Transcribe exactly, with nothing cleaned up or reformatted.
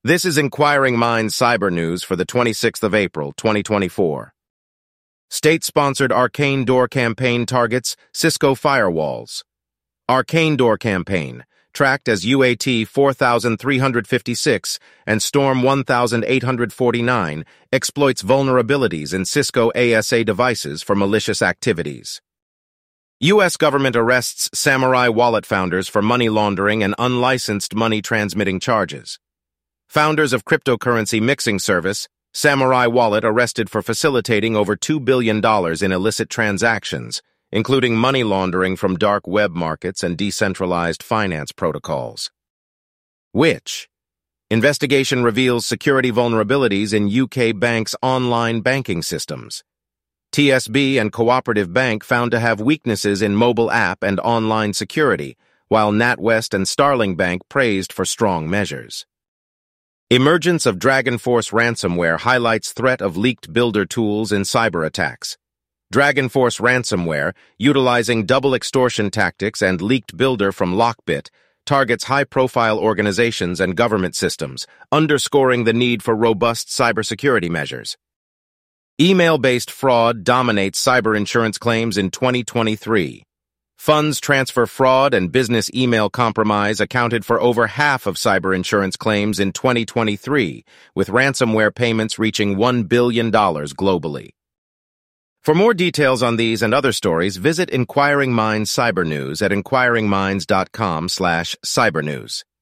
This is Inquiring Minds Cyber News for the twenty-sixth of April, twenty twenty-four. State-sponsored Arcane Door campaign targets Cisco firewalls. Arcane Door campaign, tracked as U A T four thousand three hundred fifty-six and Storm one thousand eight hundred forty-nine, exploits vulnerabilities in Cisco A S A devices for malicious activities. U S government arrests Samurai Wallet founders for money laundering and unlicensed money transmitting charges. Founders of cryptocurrency mixing service, Samurai Wallet, arrested for facilitating over two billion dollars in illicit transactions, including money laundering from dark web markets and decentralized finance protocols. Which? Investigation reveals security vulnerabilities in U K banks' online banking systems. T S B and Cooperative Bank found to have weaknesses in mobile app and online security, while NatWest and Starling Bank praised for strong measures. Emergence of DragonForce ransomware highlights threat of leaked builder tools in cyber attacks. DragonForce ransomware, utilizing double extortion tactics and leaked builder from Lockbit, targets high-profile organizations and government systems, underscoring the need for robust cybersecurity measures. Email-based fraud dominates cyber insurance claims in twenty twenty-three. Funds transfer fraud and business email compromise accounted for over half of cyber insurance claims in twenty twenty-three, with ransomware payments reaching one billion dollars globally. For more details on these and other stories, visit Inquiring Minds Cyber News at inquiring minds dot com slash cybernews.